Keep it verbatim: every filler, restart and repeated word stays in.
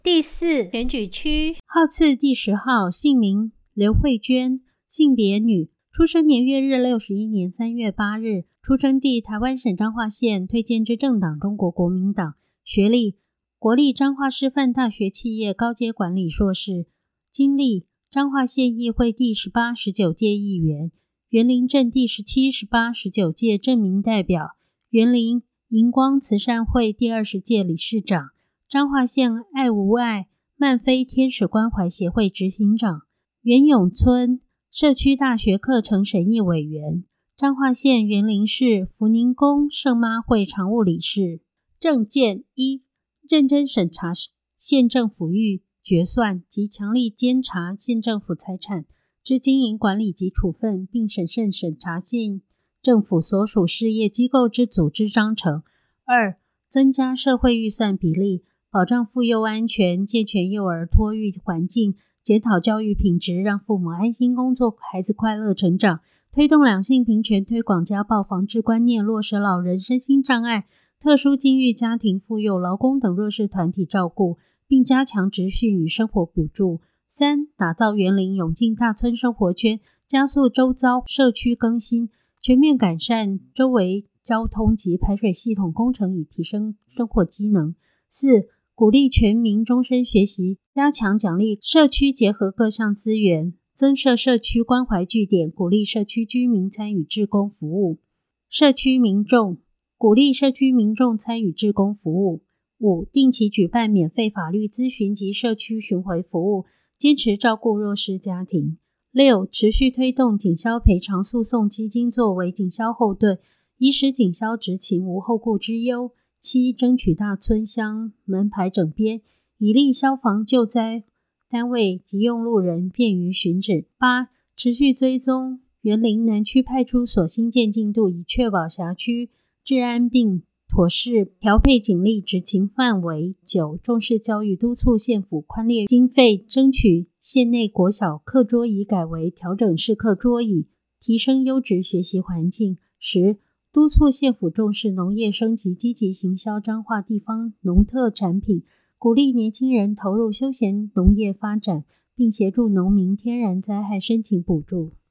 第四选举区号次第十号，姓名刘慧娟，性别女，出生年月日六十一年三月八日，出生地台湾省彰化县，推荐之政党中国国民党，学历国立彰化师范大学企业高阶管理硕士，经历彰化县议会第十八、十九届议员，员林镇第十七、十八、十九届镇民代表，员林荧光慈善会第二十届理事长，彰化县爱无爱曼菲天使关怀协会执行长，元永村社区大学课程审议委员，彰化县员林市福宁宫圣妈会常务理事。政见一，认真审查县政府预决算及强力监察县政府财产之经营管理及处分，并审慎审查县政府所属事业机构之组织章程。二、增加社会预算比例，保障妇幼安全，健全幼儿托育环境，检讨教育品质，让父母安心工作，孩子快乐成长，推动两性平权，推广家暴防治观念，落实老人身心障碍、特殊境遇家庭、妇幼、劳工等弱势团体照顾，并加强职训与生活补助。三、打造园林永进大村生活圈，加速周遭社区更新，全面改善周围交通及排水系统工程，以提升生活机能。四、鼓励全民终身学习，加强奖励社区结合各项资源，增设社区关怀据点，鼓励社区居民参与志工服务。社区民众鼓励社区民众参与志工服务。五、定期举办免费法律咨询及社区巡回服务，坚持照顾弱势家庭。六、持续推动警消赔偿诉讼基金作为警消后盾，以使警消执勤无后顾之忧。七、争取大村乡门牌整编，以利消防救灾单位及用路人便于巡指。八、持续追踪员林南区派出所新建进度，以确保辖区治安并妥适调配警力执勤范围。九、重视教育，督促县府宽列经费，争取县内国小课桌椅改为调整式课桌椅，提升优质学习环境。十、督促县府重视农业升级，积极行销彰化地方农特产品，鼓励年轻人投入休闲农业发展，并协助农民天然灾害申请补助。